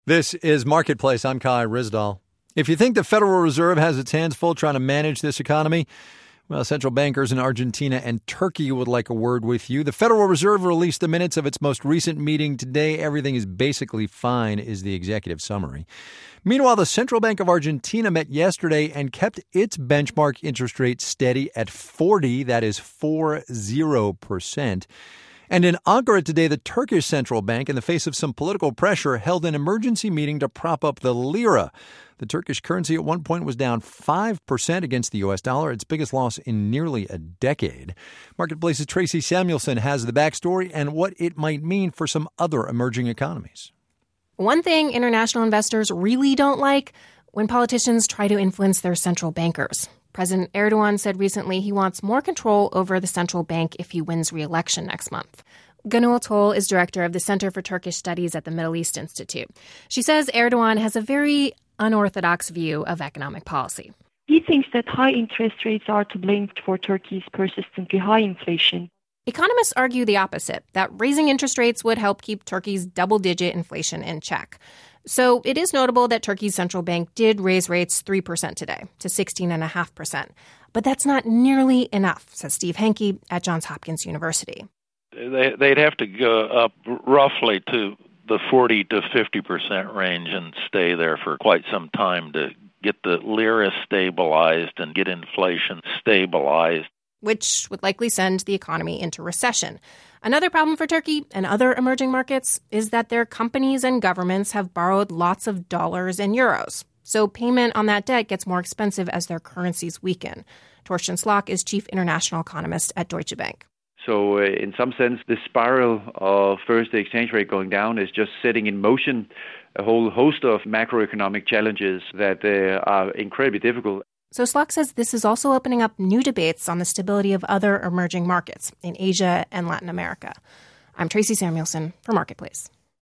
This is Marketplace. I'm Kai Ryssdal. If you think the Federal Reserve has its hands full trying to manage this economy, well, central bankers in Argentina and Turkey would like a word with you. The Federal Reserve released the minutes of its most recent meeting today. Everything is basically fine, is the executive summary. Meanwhile, the Central Bank of Argentina met yesterday and kept its benchmark interest rate steady at 40, that is 40%. And in Ankara today, the Turkish central bank, in the face of some political pressure, held an emergency meeting to prop up the lira. The Turkish currency at one point was down 5% against the U.S. dollar, its biggest loss in nearly a decade. Marketplace's Tracy Samuelson has the backstory and what it might mean for some other emerging economies. One thing international investors really don't like: when politicians try to influence their central bankers. President Erdogan said recently he wants more control over the central bank if he wins re-election next month. Gönül Tol is director of the Center for Turkish Studies at the Middle East Institute. She says Erdogan has a very unorthodox view of economic policy. He thinks that high interest rates are to blame for Turkey's persistently high inflation. Economists argue the opposite, that raising interest rates would help keep Turkey's double-digit inflation in check. So it is notable that Turkey's central bank did raise rates 3% today to 16.5%. But that's not nearly enough, says Steve Henke at Johns Hopkins University. They'd have to go up roughly to the 40 to 50% range and stay there for quite some time to get the lira stabilized and get inflation stabilized, which would likely send the economy into recession. Another problem for Turkey and other emerging markets is that their companies and governments have borrowed lots of dollars and euros. So payment on that debt gets more expensive as their currencies weaken. Torsten Slok is chief international economist at Deutsche Bank. So in some sense, the spiral of first the exchange rate going down is just setting in motion a whole host of macroeconomic challenges that are incredibly difficult. So Slok says this is also opening up new debates on the stability of other emerging markets in Asia and Latin America. I'm Tracy Samuelson for Marketplace.